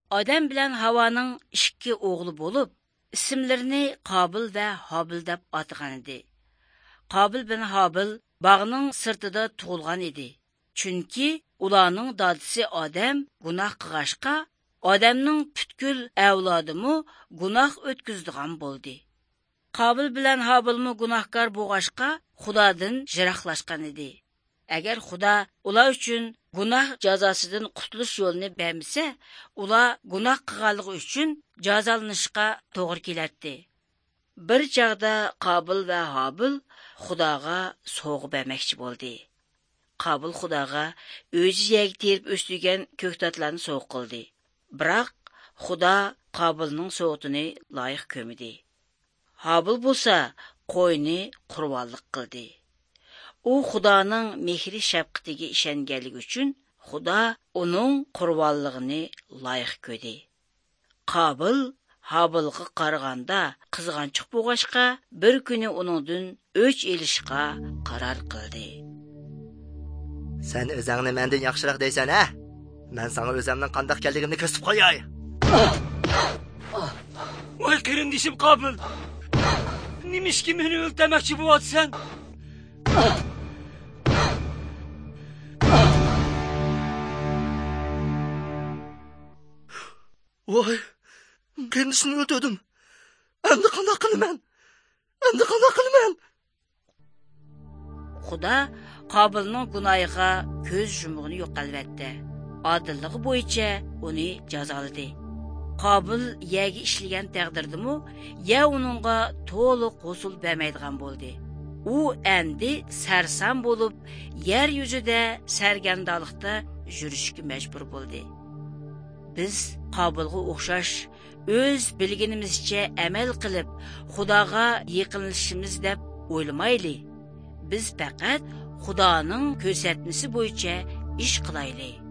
Odam bilan Havoning ikki o'g'li bo'lib, ismlarini Qobil va Hobil deb atagan edi. Qobil bilan Hobil bog'ning sirtida tug'ilgan edi. Chunki ularning dadisi odam gunoh qilg'ashqa, odamning butkul avlodimi gunoh o'tkazdigan bo'ldi. Qobil bilan Hobilmi gunohkor bo'lg'ashqa, Xudodan jiroqlashgan edi. Agar Xudo ular uchun gunoh jazosidan qutulish yo'lini bermasa, ular gunoh qilganligi uchun jazolanishga to'g'ri keladi. Bir chaqda Qobil va Hobil Xudoga sovg'a bermoqchi bo'ldi. Qobil Xudoga o'zi yegi terib o'stirgan ko'ktatlarni sovg'a qildi. Biroq Xudo Qobilning sovg'atini loyiq ko'rmadi. Hobil bo'lsa qo'yni qurbonlik qildi. U Xudoning mehri shafqatiga ishonganligi uchun Xudo uning qurbonligini loyiq ko'rdi. Qobil Hobilga qaraganda qizg'anchiq bo'lg'achqa, bir kuni uningdan o'ch elishga qaror qildi. Sen o'zingni mendan yaxshiroq deysan, ha? Men sana o'zimning qanday keldigimni ko'rsatib qo'yay. Voy qarindishim Qobil. Nimishki meni o'ldirmoqchi bo'lyapsan? Voy, qarindishimni o'ldirdim. Endi qanday qilaman? Xudo Qobilning gunohiga ko'z yumug'ini yo'q albatta. Odilligi bo'yicha uni jazoladi. Qobil yegi ishlagan taqdirdimi, ya uningga to'liq g'usul bermaydigan bo'ldi. U endi sarson bo'lib, yer yuzida sargandalikda yurishga majbur bo'ldi. Biz Qobilga o'xshash o'z bilginimizcha amal qilib, Xudoga yaqinlashishimiz deb o'ylamaylik. Biz faqat Xudoning ko'rsatmasi bo'yicha ish qilaylik.